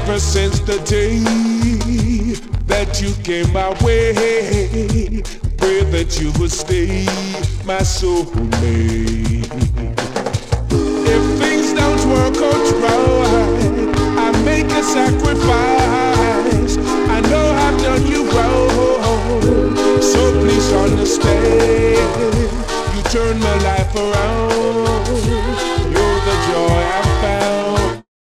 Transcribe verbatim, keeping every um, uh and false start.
Ever since the day that you came my way, pray that you will stay my soulmate. If things don't work out right, I make a sacrifice. I know I've done you wrong, so please understand. You turn my life around.